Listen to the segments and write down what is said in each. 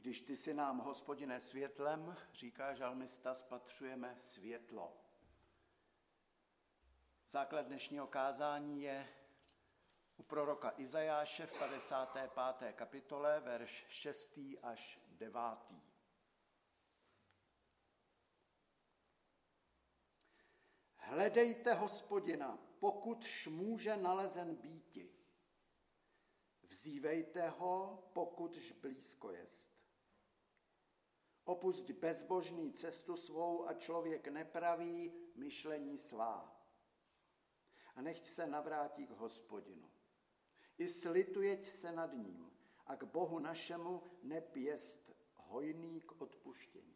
Když ty si nám, Hospodine, světlem, říká žalmista, spatřujeme světlo. Základ dnešního kázání je u proroka Izajáše v 55. kapitole, verš 6. až 9. Hledejte Hospodina, pokud může nalezen býti. Vzívejte ho, pokud blízko jest. Opusť bezbožný cestu svou a člověk nepraví myšlení svá. A nechť se navrátí k Hospodinu. I slitujeť se nad ním a k Bohu našemu neb jest hojný k odpuštění.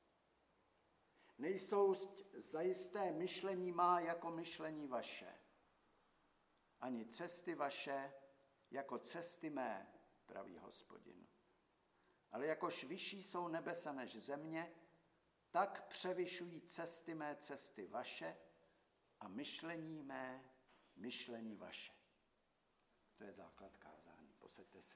Nejsou zajisté myšlení má jako myšlení vaše, ani cesty vaše jako cesty mé, praví Hospodin. Ale jakož vyšší jsou nebesa než země, tak převyšují cesty mé cesty vaše a myšlení mé myšlení vaše. To je základ kázání. Posaďte se.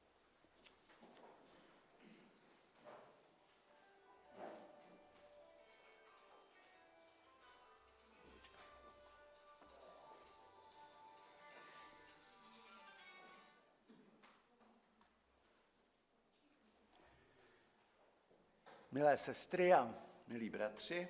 Milé sestry a milí bratři,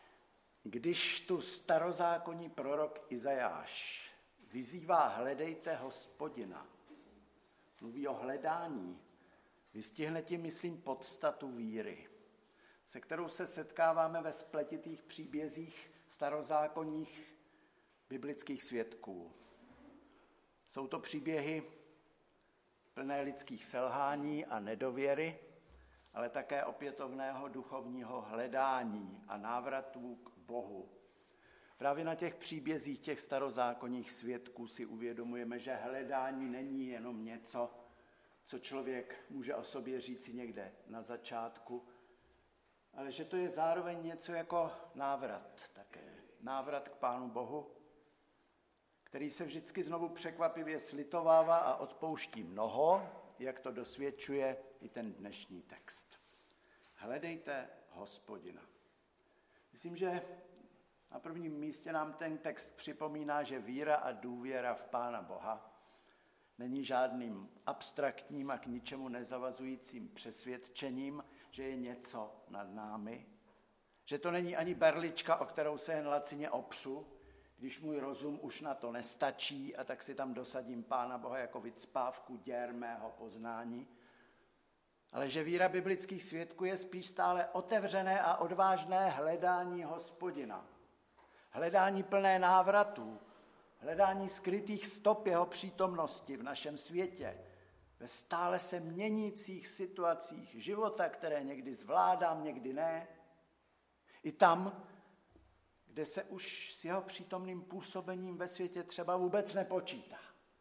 když tu starozákonní prorok Izajáš vyzývá hledejte Hospodina, mluví o hledání, vystihne tím, myslím, podstatu víry, se kterou se setkáváme ve spletitých příbězích starozákonních biblických svědků. Jsou to příběhy plné lidských selhání a nedověry, ale také opětovného duchovního hledání a návratů k Bohu. Právě na těch příbězích těch starozákonních svědků si uvědomujeme, že hledání není jenom něco, co člověk může o sobě říci někde na začátku, ale že to je zároveň něco jako návrat také. Návrat k Pánu Bohu, který se vždycky znovu překvapivě slitovává a odpouští mnoho, jak to dosvědčuje i ten dnešní text. Hledejte Hospodina. Myslím, že na prvním místě nám ten text připomíná, že víra a důvěra v Pána Boha není žádným abstraktním a k ničemu nezavazujícím přesvědčením, že je něco nad námi, že to není ani berlička, o kterou se jen lacině opřu, když můj rozum už na to nestačí a tak si tam dosadím Pána Boha jako vycpávku děr mého poznání, ale že víra biblických svědků je spíš stále otevřené a odvážné hledání Hospodina. Hledání plné návratů, hledání skrytých stop jeho přítomnosti v našem světě, ve stále se měnících situacích života, které někdy zvládám, někdy ne. I tam, kde se už s jeho přítomným působením ve světě třeba vůbec nepočítá.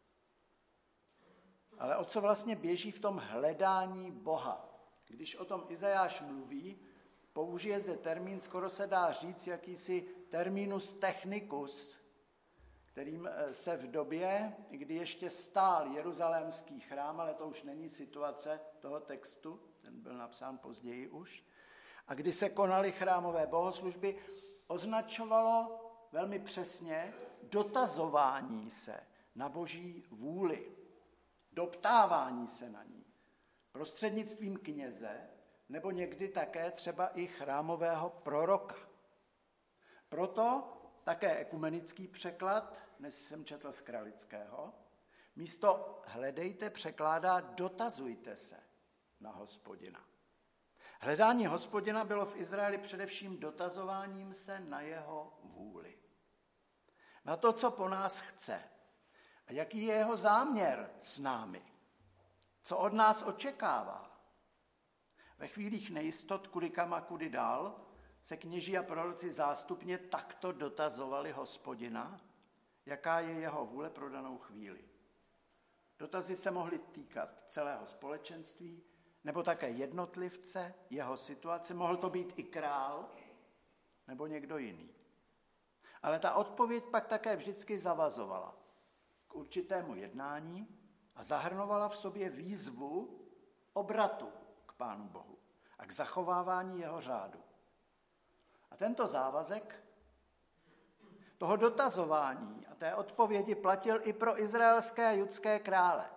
Ale o co vlastně běží v tom hledání Boha? Když o tom Izajáš mluví, použije zde termín, skoro se dá říct, jakýsi terminus technicus, kterým se v době, kdy ještě stál jeruzalémský chrám, ale to už není situace toho textu, ten byl napsán později už, a kdy se konaly chrámové bohoslužby, označovalo velmi přesně dotazování se na Boží vůli, doptávání se na ní prostřednictvím kněze nebo někdy také třeba i chrámového proroka. Proto také ekumenický překlad, dnes jsem četl z Kralického, místo hledejte překládá dotazujte se na Hospodina. Hledání Hospodina bylo v Izraeli především dotazováním se na jeho vůli. Na to, co po nás chce a jaký je jeho záměr s námi. Co od nás očekává. Ve chvílích nejistot, kudy kam a kudy dál, se kněží a proroci zástupně takto dotazovali Hospodina, jaká je jeho vůle pro danou chvíli. Dotazy se mohly týkat celého společenství, nebo také jednotlivce, jeho situace, mohl to být i král, nebo někdo jiný. Ale ta odpověď pak také vždycky zavazovala k určitému jednání a zahrnovala v sobě výzvu obratu k Pánu Bohu a k zachovávání jeho řádu. A tento závazek toho dotazování a té odpovědi platil i pro izraelské a judské krále.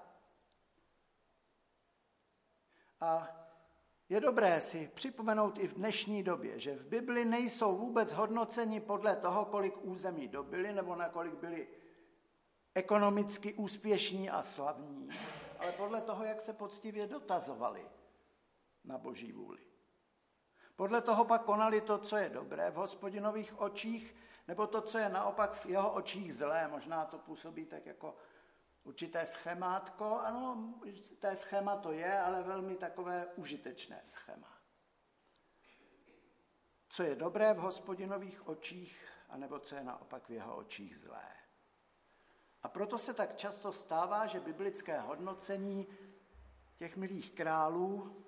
A je dobré si připomenout i v dnešní době, že v Bibli nejsou vůbec hodnoceni podle toho, kolik území dobyli nebo nakolik byli ekonomicky úspěšní a slavní, ale podle toho, jak se poctivě dotazovali na Boží vůli. Podle toho pak konali to, co je dobré v Hospodinových očích, nebo to, co je naopak v jeho očích zlé. Možná to působí tak jako určité schémátko. Ano, určité schéma to je, ale velmi takové užitečné schéma. Co je dobré v Hospodinových očích, anebo co je naopak v jeho očích zlé. A proto se tak často stává, že biblické hodnocení těch milých králů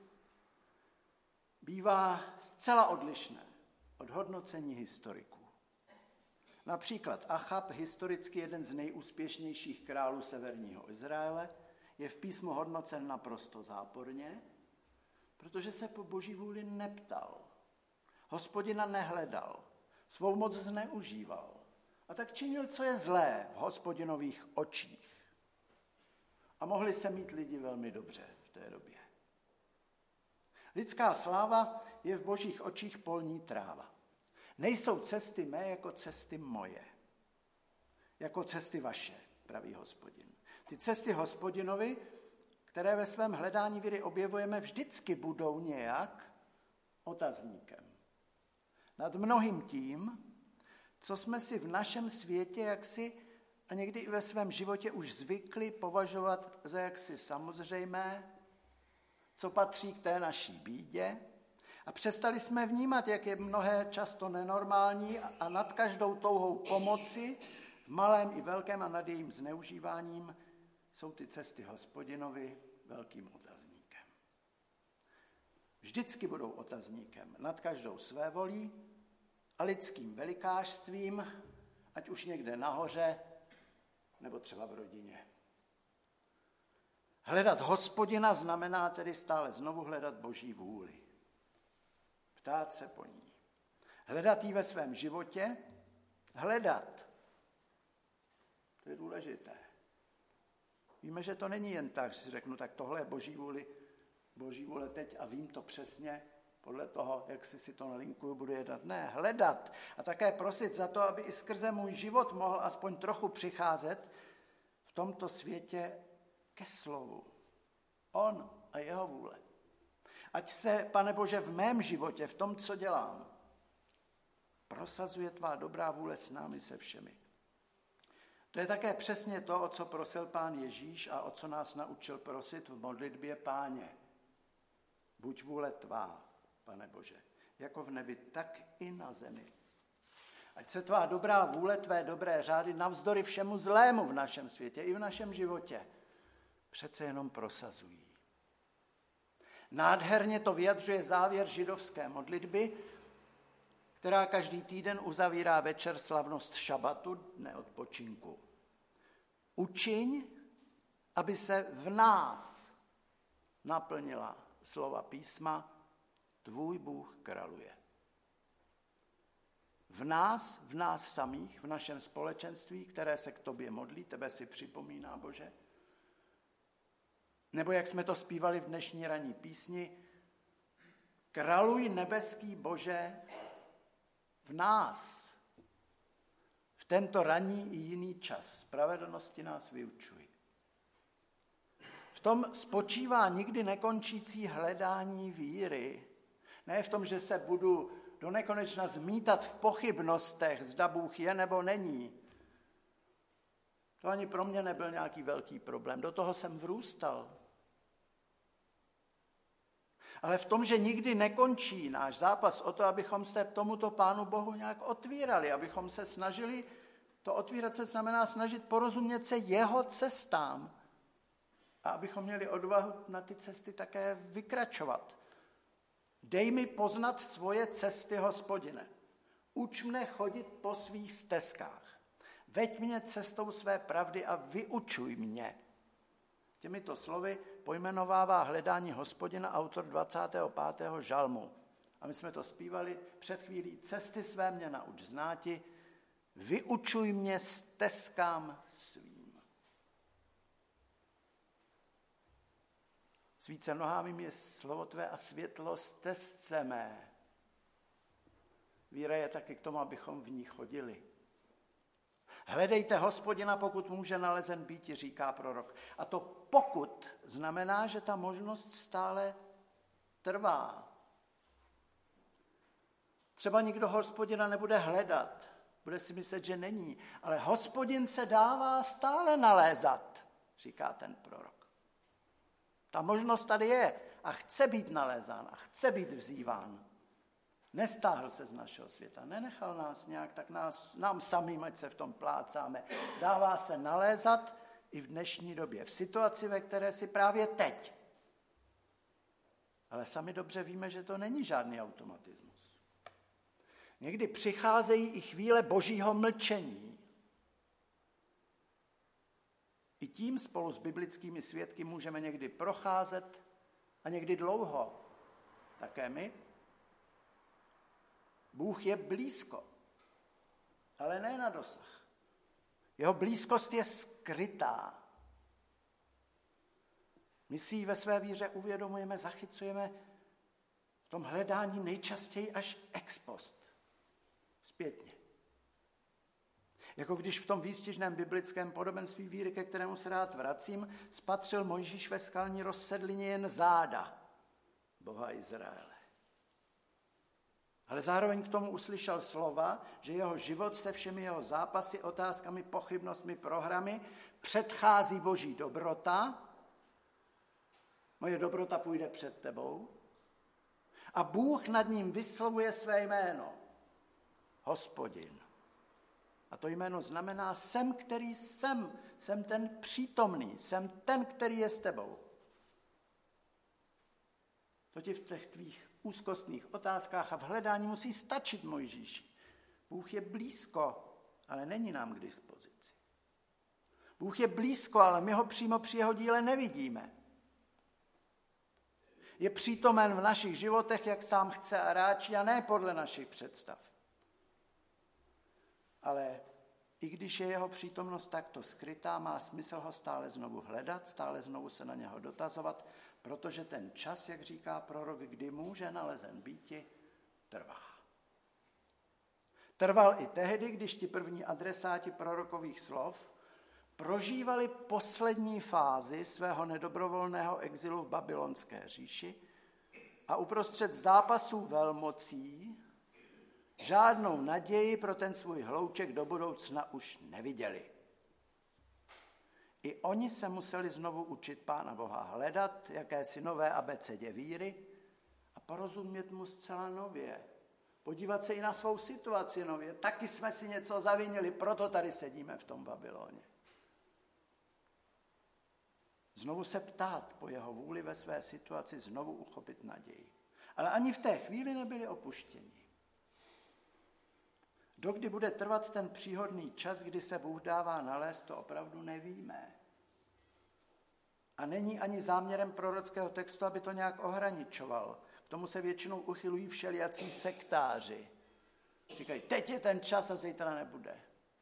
bývá zcela odlišné od hodnocení historiků. Například Achab, historicky jeden z nejúspěšnějších králů severního Izraele, je v písmu hodnocen naprosto záporně, protože se po Boží vůli neptal. Hospodina nehledal, svou moc zneužíval a tak činil, co je zlé v Hospodinových očích. A mohli se mít lidi velmi dobře v té době. Lidská sláva je v Božích očích polní tráva. Nejsou cesty mé jako cesty moje, jako cesty vaše, praví Hospodin. Ty cesty Hospodinovi, které ve svém hledání víry objevujeme, vždycky budou nějak otazníkem. Nad mnohým tím, co jsme si v našem světě jaksi a někdy i ve svém životě už zvykli považovat za jaksi samozřejmé, co patří k té naší bídě, a přestali jsme vnímat, jak je mnohé často nenormální a nad každou touhou pomoci, v malém i velkém a nad jejím zneužíváním, jsou ty cesty Hospodinovi velkým otazníkem. Vždycky budou otazníkem nad každou svévolí a lidským velikářstvím, ať už někde nahoře, nebo třeba v rodině. Hledat Hospodina znamená tedy stále znovu hledat Boží vůli. Ptát se po ní. Hledat ji ve svém životě. Hledat. To je důležité. Víme, že to není jen tak, že si řeknu, tak tohle je Boží vůle teď a vím to přesně podle toho, jak si to nalinkuju, budu jednat. Ne, hledat a také prosit za to, aby i skrze můj život mohl aspoň trochu přicházet v tomto světě ke slovu. On a jeho vůle. Ať se, Pane Bože, v mém životě, v tom, co dělám, prosazuje tvá dobrá vůle s námi se všemi. To je také přesně to, o co prosil Pán Ježíš a o co nás naučil prosit v modlitbě: Páně, buď vůle tvá, Pane Bože, jako v nebi, tak i na zemi. Ať se tvá dobrá vůle, tvé dobré řády navzdory všemu zlému v našem světě i v našem životě přece jenom prosazují. Nádherně to vyjadřuje závěr židovské modlitby, která každý týden uzavírá večer slavnost šabatu, dne odpočinku. Učiň, aby se v nás naplnila slova písma: tvůj Bůh králuje. V nás samých, v našem společenství, které se k tobě modlí, tebe si připomíná, Bože. Nebo jak jsme to zpívali v dnešní ranní písni: králuj nebeský Bože v nás. V tento ranní i jiný čas spravedlnosti nás vyučuj. V tom spočívá nikdy nekončící hledání víry. Ne v tom, že se budu do nekonečna zmítat v pochybnostech, zda Bůh je nebo není. To ani pro mě nebyl nějaký velký problém. Do toho jsem vrůstal. Ale v tom, že nikdy nekončí náš zápas o to, abychom se tomuto Pánu Bohu nějak otvírali, abychom se snažili, to otvírat se znamená snažit porozumět se jeho cestám a abychom měli odvahu na ty cesty také vykračovat. Dej mi poznat svoje cesty, Hospodine. Uč mne chodit po svých stezkách. Veď mě cestou své pravdy a vyučuj mě. Těmito slovy pojmenovává hledání Hospodina autor 25. žalmu. A my jsme to zpívali před chvílí. Cesty své mě nauč znáti, vyučuj mě stezkám svým. Svíce nohám je slovo tvé a světlo stezce mé. Víra je taky k tomu, abychom v ní chodili. Hledejte Hospodina, pokud může nalezen býti, říká prorok. A to pokud znamená, že ta možnost stále trvá. Třeba nikdo Hospodina nebude hledat, bude si myslet, že není, ale Hospodin se dává stále nalézat, říká ten prorok. Ta možnost tady je a chce být nalézán a chce být vzýván. Nestáhl se z našeho světa, nenechal nás nějak, tak nám samým, ať se v tom plácáme. Dává se nalézat i v dnešní době, v situaci, ve které si právě teď. Ale sami dobře víme, že to není žádný automatismus. Někdy přicházejí i chvíle božího mlčení. I tím spolu s biblickými svědky můžeme někdy procházet a někdy dlouho. Také my. Bůh je blízko, ale ne na dosah. Jeho blízkost je skrytá. My si ji ve své víře uvědomujeme, zachycujeme v tom hledání nejčastěji až ex post, zpětně. Jako když v tom výstižném biblickém podobenství víry, ke kterému se rád vracím, spatřil Mojžíš ve skalní rozsedlině jen záda Boha Izraele. Ale zároveň k tomu uslyšel slova, že jeho život se všemi jeho zápasy, otázkami, pochybnostmi, prohrami předchází boží dobrota. Moje dobrota půjde před tebou. A Bůh nad ním vyslovuje své jméno. Hospodin. A to jméno znamená jsem, který jsem. Jsem ten přítomný. Jsem ten, který je s tebou. To ti v těch tvých úzkostných otázkách a v hledání musí stačit, Mojžíši. Bůh je blízko, ale není nám k dispozici. Bůh je blízko, ale my ho přímo při jeho díle nevidíme. Je přítomen v našich životech, jak sám chce a ráčí, a ne podle našich představ. Ale i když je jeho přítomnost takto skrytá, má smysl ho stále znovu hledat, stále znovu se na něho dotazovat, protože ten čas, jak říká prorok, kdy může nalezen býti, trvá. Trval i tehdy, když ti první adresáti prorokových slov prožívali poslední fázi svého nedobrovolného exilu v babylonské říši a uprostřed zápasů velmocí žádnou naději pro ten svůj hlouček do budoucna už neviděli. I oni se museli znovu učit Pána Boha hledat, jakési nové abecedě víry a porozumět mu zcela nově. Podívat se i na svou situaci nově. Taky jsme si něco zavinili, proto tady sedíme v tom Babyloně. Znovu se ptát po jeho vůli ve své situaci, znovu uchopit naději. Ale ani v té chvíli nebyli opuštěni. Dokdy bude trvat ten příhodný čas, kdy se Bůh dává nalézt, to opravdu nevíme. A není ani záměrem prorockého textu, aby to nějak ohraničoval. K tomu se většinou uchylují všelijací sektáři. Říkají, teď je ten čas a zítra nebude.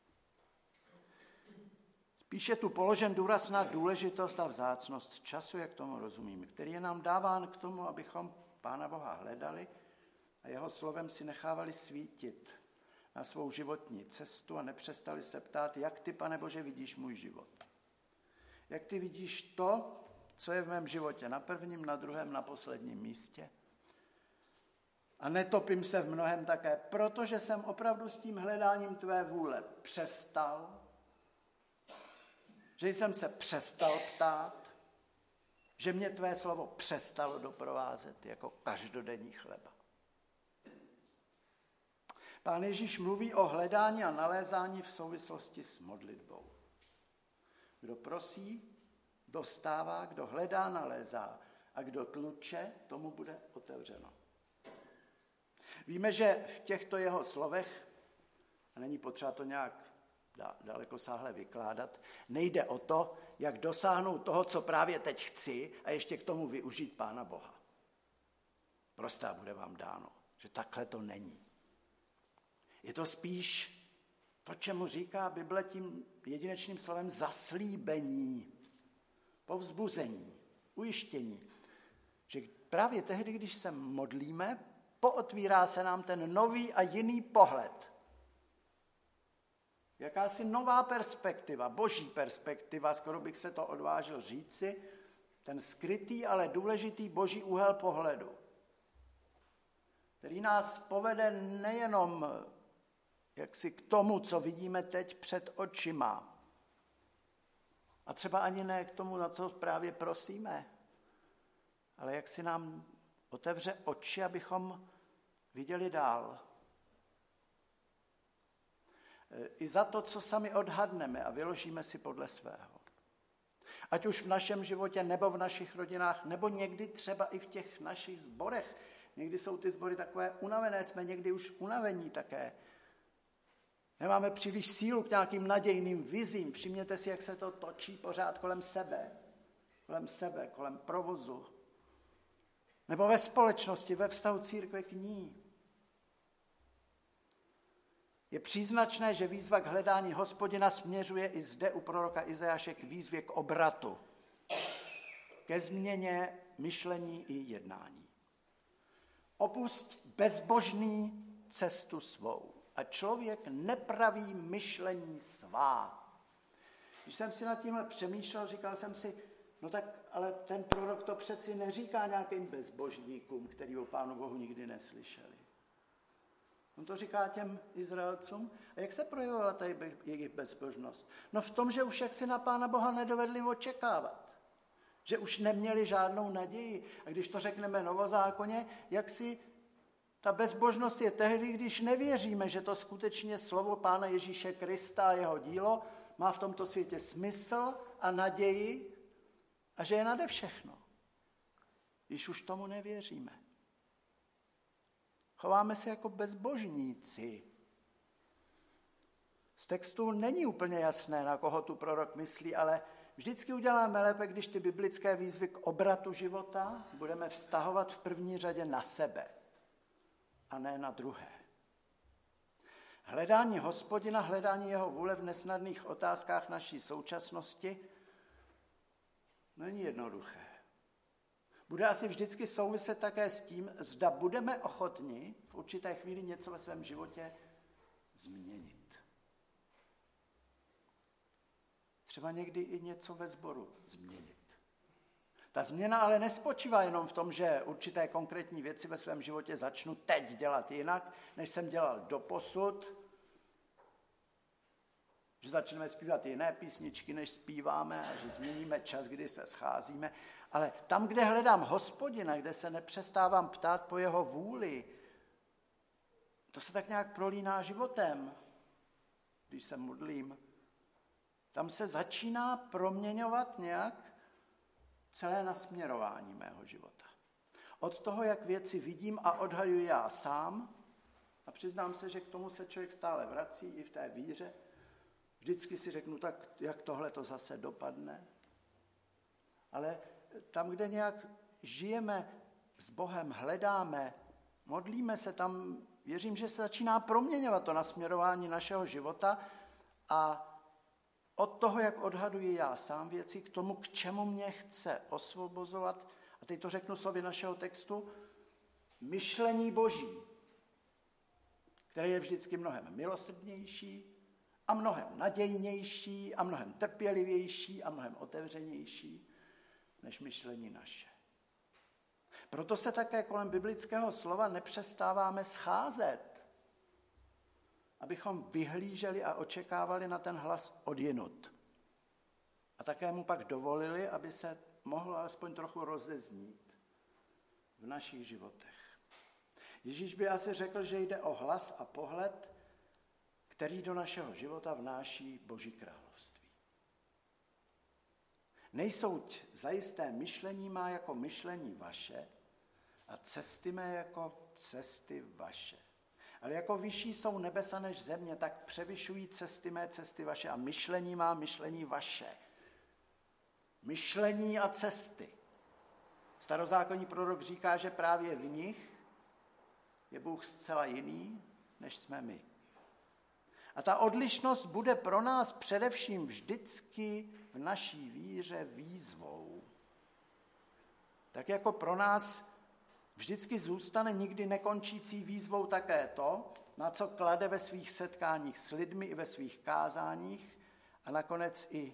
Spíše tu položen důraz na důležitost a vzácnost času, jak tomu rozumím, který je nám dáván k tomu, abychom Pána Boha hledali a jeho slovem si nechávali svítit na svou životní cestu a nepřestali se ptát, jak ty, Pane Bože, vidíš můj život. Jak ty vidíš to, co je v mém životě na prvním, na druhém, na posledním místě. A netopím se v mnohem také, protože jsem opravdu s tím hledáním tvé vůle přestal, že jsem se přestal ptát, že mě tvé slovo přestalo doprovázet jako každodenní chleba. Pán Ježíš mluví o hledání a nalézání v souvislosti s modlitbou. Kdo prosí, dostává, kdo hledá, nalézá a kdo tluče, tomu bude otevřeno. Víme, že v těchto jeho slovech, a není potřeba to nějak dalekosáhle vykládat. Nejde o to, jak dosáhnout toho, co právě teď chci a ještě k tomu využít Pána Boha. Prostě bude vám dáno, že takhle to není. Je to spíš to, čemu říká Bible tím jedinečným slovem zaslíbení, povzbuzení, ujištění. Že právě tehdy, když se modlíme, pootvírá se nám ten nový a jiný pohled. Jakási nová perspektiva, boží perspektiva, skoro bych se to odvážil říci, ten skrytý, ale důležitý boží úhel pohledu, který nás povede nejenom jaksi k tomu, co vidíme teď před očima, a třeba ani ne k tomu, na co právě prosíme, ale jak si nám otevře oči, abychom viděli dál. I za to, co sami odhadneme a vyložíme si podle svého. Ať už v našem životě, nebo v našich rodinách, nebo někdy třeba i v těch našich sborech. Někdy jsou ty sbory takové unavené, jsme někdy už unavení také. Nemáme příliš sílu k nějakým nadějným vizím. Všimněte si, jak se to točí pořád kolem sebe, kolem provozu. Nebo ve společnosti, ve vztahu církve k ní. Je příznačné, že výzva k hledání Hospodina směřuje i zde u proroka Izajáše k výzvě k obratu, ke změně myšlení i jednání. Opusť bezbožný cestu svou a člověk nepraví myšlení svá. Když jsem si nad tímhle přemýšlel, říkal jsem si, no tak, ale ten prorok to přeci neříká nějakým bezbožníkům, který o Pánu Bohu nikdy neslyšeli. On to říká těm Izraelcům. A jak se projevovala ta jejich bezbožnost? No v tom, že už jak si na Pána Boha nedovedli očekávat. Že už neměli žádnou naději. A když to řekneme novozákonně, jak si ta bezbožnost je tehdy, když nevěříme, že to skutečně slovo Pána Ježíše Krista a jeho dílo má v tomto světě smysl a naději a že je nade všechno. Když už tomu nevěříme. Chováme se jako bezbožníci. Z textu není úplně jasné, na koho tu prorok myslí, ale vždycky uděláme lépe, když ty biblické výzvy k obratu života budeme vztahovat v první řadě na sebe a ne na druhé. Hledání Hospodina, hledání jeho vůle v nesnadných otázkách naší současnosti není jednoduché. Bude asi vždycky souviset také s tím, zda budeme ochotni v určité chvíli něco ve svém životě změnit. Třeba někdy i něco ve sboru změnit. Ta změna ale nespočívá jenom v tom, že určité konkrétní věci ve svém životě začnu teď dělat jinak, než jsem dělal doposud, že začneme zpívat jiné písničky, než zpíváme a že změníme čas, kdy se scházíme. Ale tam, kde hledám Hospodina, kde se nepřestávám ptát po jeho vůli, to se tak nějak prolíná životem, když se modlím. Tam se začíná proměňovat nějak celé nasměrování mého života. Od toho, jak věci vidím a odhaduji já sám, a přiznám se, že k tomu se člověk stále vrací i v té víře, vždycky si řeknu, tak jak tohle to zase dopadne. Ale tam, kde nějak žijeme s Bohem, hledáme, modlíme se, tam věřím, že se začíná proměňovat to nasměrování našeho života a od toho, jak odhaduji já sám věci, k tomu, k čemu mě chce osvobozovat, a teď to řeknu slovy našeho textu, myšlení Boží, které je vždycky mnohem milosrdnější a mnohem nadějnější a mnohem trpělivější a mnohem otevřenější než myšlení naše. Proto se také kolem biblického slova nepřestáváme scházet, abychom vyhlíželi a očekávali na ten hlas odjinud. A také mu pak dovolili, aby se mohl alespoň trochu rozeznít v našich životech. Ježíš by asi řekl, že jde o hlas a pohled, který do našeho života vnáší Boží království. Nejsouť zajisté myšlení má jako myšlení vaše a cesty mé jako cesty vaše. Ale jako vyšší jsou nebesa než země, tak převyšují cesty mé cesty vaše a myšlení má myšlení vaše. Myšlení a cesty. Starozákonní prorok říká, že právě v nich je Bůh zcela jiný, než jsme my. A ta odlišnost bude pro nás především vždycky v naší víře výzvou. Tak jako pro nás vždycky zůstane nikdy nekončící výzvou také to, na co klade ve svých setkáních s lidmi i ve svých kázáních a nakonec i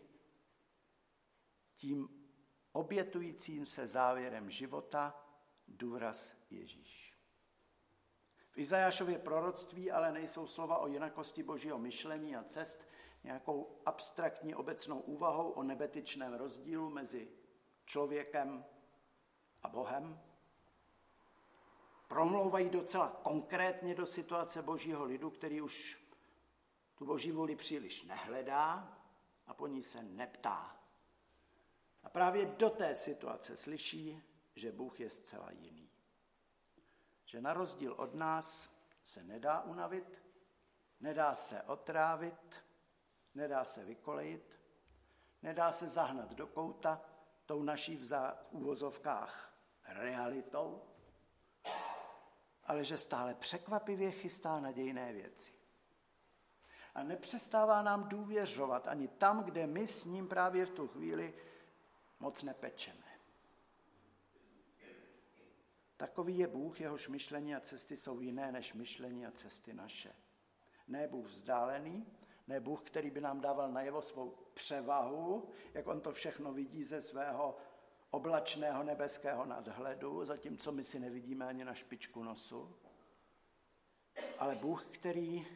tím obětujícím se závěrem života důraz Ježíš. V Izajášově proroctví ale nejsou slova o jinakosti božího myšlení a cest nějakou abstraktní obecnou úvahou o nebetyčném rozdílu mezi člověkem a Bohem. Promlouvají docela konkrétně do situace božího lidu, který už tu boží vůli příliš nehledá a po ní se neptá. A právě do té situace slyší, že Bůh je zcela jiný. Že na rozdíl od nás se nedá unavit, nedá se otrávit, nedá se vykolejit, nedá se zahnat do kouta tou naší v úvozovkách realitou, ale že stále překvapivě chystá nadějné věci. A nepřestává nám důvěřovat ani tam, kde my s ním právě v tu chvíli moc nepečeme. Takový je Bůh, jehož myšlení a cesty jsou jiné než myšlení a cesty naše. Ne Bůh vzdálený, ne Bůh, který by nám dával najevo svou převahu, jak on to všechno vidí ze svého oblačného nebeského nadhledu, zatímco my si nevidíme ani na špičku nosu. Ale Bůh, který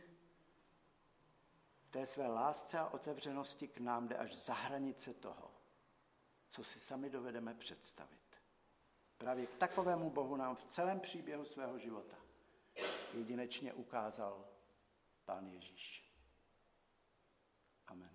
v té své lásce a otevřenosti k nám jde až za hranice toho, co si sami dovedeme představit. Právě k takovému Bohu nám v celém příběhu svého života jedinečně ukázal Pán Ježíš. Amen.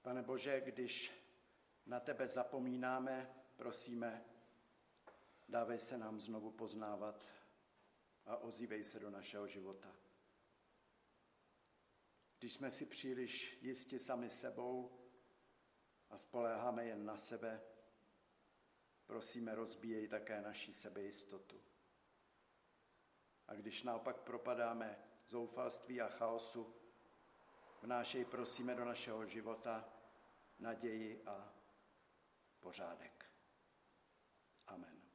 Pane Bože, když na tebe zapomínáme, prosíme, dávej se nám znovu poznávat a ozývej se do našeho života. Když jsme si příliš jisti sami sebou a spoléháme jen na sebe, prosíme, rozbíjej také naši sebejistotu. A když naopak propadáme zoufalství a chaosu, vnášej, prosíme, do našeho života naději a pořádek. Amen.